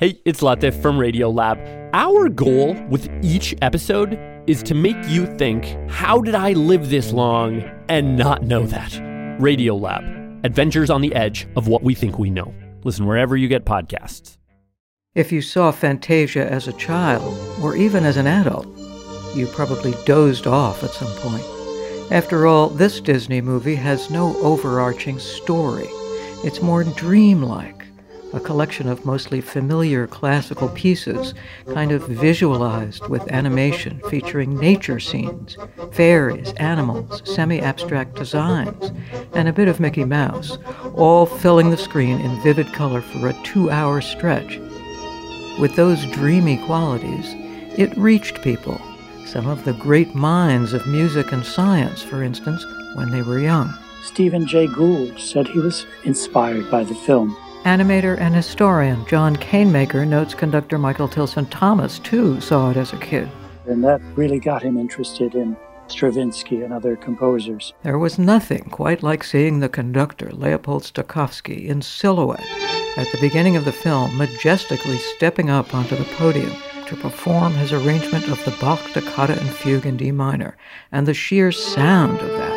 Hey, it's Latif from Radiolab. Our goal with each episode is to make you think, how did I live this long and not know that? Radiolab, adventures on the edge of what we think we know. Listen wherever you get podcasts. If you saw Fantasia as a child, or even as an adult, you probably dozed off at some point. After all, this Disney movie has no overarching story. It's more dreamlike, a collection of mostly familiar classical pieces, kind of visualized with animation featuring nature scenes, fairies, animals, semi-abstract designs, and a bit of Mickey Mouse, all filling the screen in vivid color for a 2-hour stretch. With those dreamy qualities, it reached people, some of the great minds of music and science, for instance, when they were young. Stephen Jay Gould said he was inspired by the film. Animator and historian John Canemaker notes conductor Michael Tilson Thomas, too, saw it as a kid. And that really got him interested in Stravinsky and other composers. There was nothing quite like seeing the conductor, Leopold Stokowski, in silhouette at the beginning of the film, majestically stepping up onto the podium to perform his arrangement of the Bach Toccata and Fugue in D minor, and the sheer sound of that.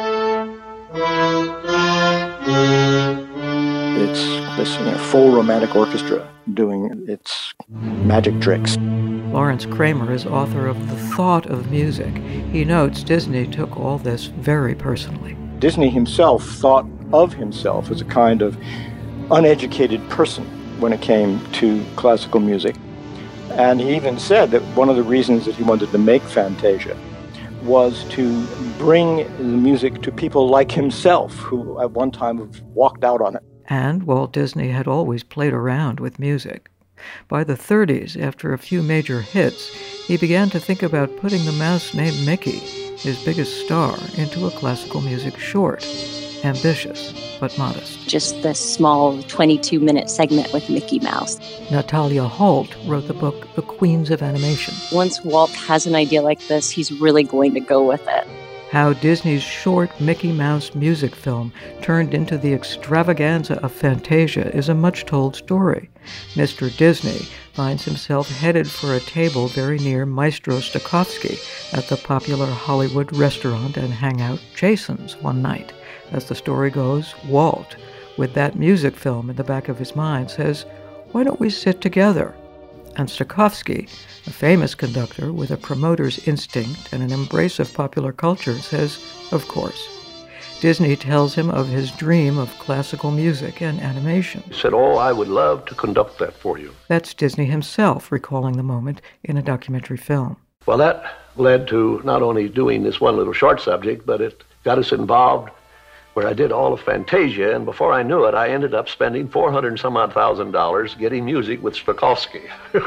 It's this full romantic orchestra doing its magic tricks. Lawrence Kramer is author of The Thought of Music. He notes Disney took all this very personally. Disney himself thought of himself as a kind of uneducated person when it came to classical music. And he even said that one of the reasons that he wanted to make Fantasia was to bring the music to people like himself, who at one time have walked out on it. And Walt Disney had always played around with music. By the 30s, after a few major hits, he began to think about putting the mouse named Mickey, his biggest star, into a classical music short. Ambitious, but modest. Just this small 22-minute segment with Mickey Mouse. Natalia Holt wrote the book The Queens of Animation. Once Walt has an idea like this, he's really going to go with it. How Disney's short Mickey Mouse music film turned into the extravaganza of Fantasia is a much-told story. Mr. Disney finds himself headed for a table very near Maestro Stokowski at the popular Hollywood restaurant and hangout Jason's one night. As the story goes, Walt, with that music film in the back of his mind, says, "Why don't we sit together?" And Stokowski, a famous conductor with a promoter's instinct and an embrace of popular culture, says, of course. Disney tells him of his dream of classical music and animation. He said, "Oh, I would love to conduct that for you." That's Disney himself recalling the moment in a documentary film. Well, that led to not only doing this one little short subject, but it got us involved where I did all of Fantasia, and before I knew it, I ended up spending $400 and some odd thousand getting music with Stokowski.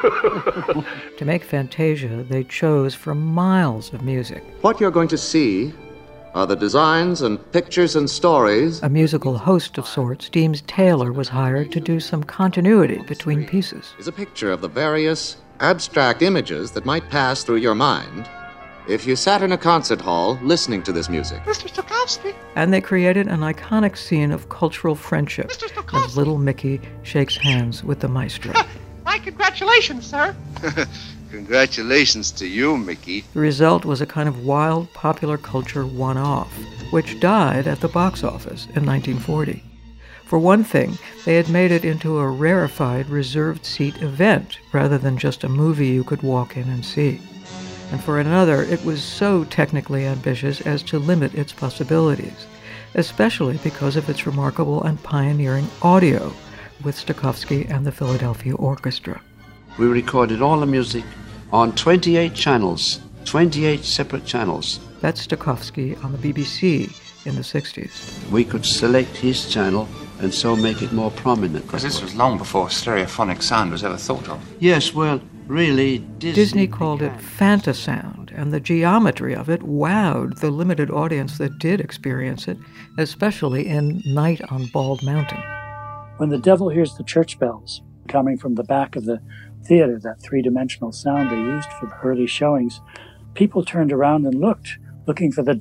To make Fantasia, they chose from miles of music. What you're going to see are the designs and pictures and stories. A musical host of sorts, Deems Taylor was hired to do some continuity between pieces. Is a picture of the various abstract images that might pass through your mind if you sat in a concert hall listening to this music. Mr. Stokowski. And they created an iconic scene of cultural friendship as little Mickey shakes hands with the maestro. My congratulations, sir. Congratulations to you, Mickey. The result was a kind of wild popular culture one-off, which died at the box office in 1940. For one thing, they had made it into a rarefied, reserved seat event rather than just a movie you could walk in and see. And for another, it was so technically ambitious as to limit its possibilities, especially because of its remarkable and pioneering audio with Stokowski and the Philadelphia Orchestra. We recorded all the music on 28 channels, 28 separate channels. That's Stokowski on the BBC in the 60s. We could select his channel and so make it more prominent. Because this was long before stereophonic sound was ever thought of. Yes, well, really, Disney called it Fantasound, and the geometry of it wowed the limited audience that did experience it, especially in Night on Bald Mountain. When the devil hears the church bells coming from the back of the theater, that three-dimensional sound they used for the early showings, people turned around and looked, looking for the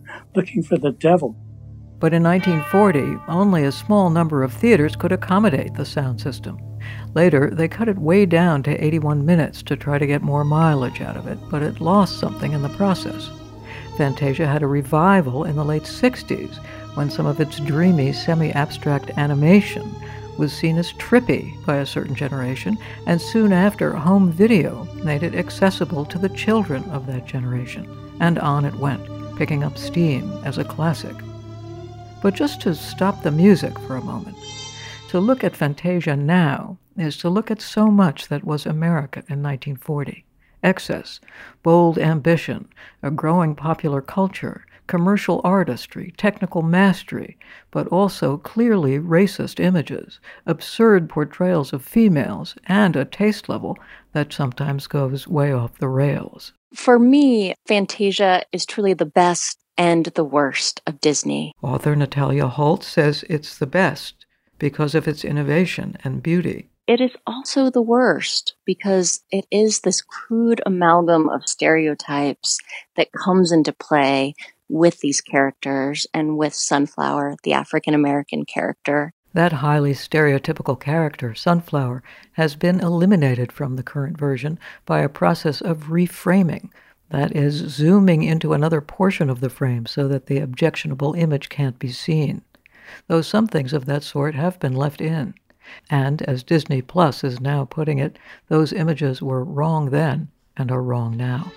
devil. But in 1940, only a small number of theaters could accommodate the sound system. Later, they cut it way down to 81 minutes to try to get more mileage out of it, but it lost something in the process. Fantasia had a revival in the late 60s when some of its dreamy, semi-abstract animation was seen as trippy by a certain generation, and soon after, home video made it accessible to the children of that generation. And on it went, picking up steam as a classic. But just to stop the music for a moment, to look at Fantasia now is to look at so much that was America in 1940. Excess, bold ambition, a growing popular culture, commercial artistry, technical mastery, but also clearly racist images, absurd portrayals of females, and a taste level that sometimes goes way off the rails. For me, Fantasia is truly the best and the worst of Disney. Author Natalia Holt says it's the best because of its innovation and beauty. It is also the worst because it is this crude amalgam of stereotypes that comes into play with these characters and with Sunflower, the African-American character. That highly stereotypical character, Sunflower, has been eliminated from the current version by a process of reframing, that is, zooming into another portion of the frame so that the objectionable image can't be seen. Though some things of that sort have been left in. And, as Disney Plus is now putting it, those images were wrong then and are wrong now.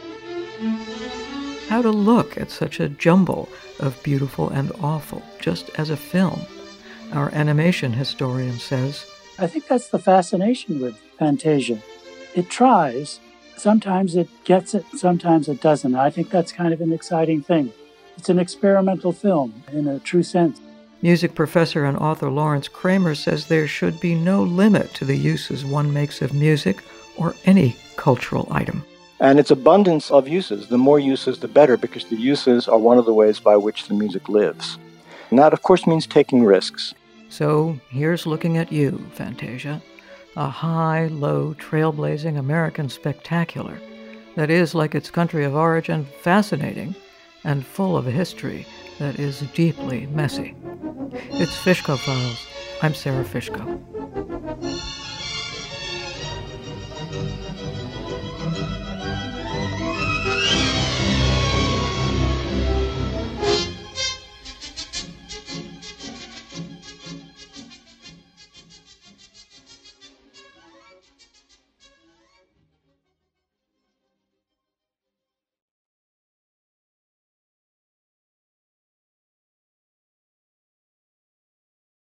How to look at such a jumble of beautiful and awful, just as a film? Our animation historian says, I think that's the fascination with Fantasia. It tries. Sometimes it gets it, sometimes it doesn't. I think that's kind of an exciting thing. It's an experimental film in a true sense. Music professor and author Lawrence Kramer says there should be no limit to the uses one makes of music or any cultural item. And its abundance of uses, the more uses, the better, because the uses are one of the ways by which the music lives. And that, of course, means taking risks. So here's looking at you, Fantasia, a high, low, trailblazing American spectacular that is, like its country of origin, fascinating and full of a history that is deeply messy. It's Fishko Files. I'm Sarah Fishko.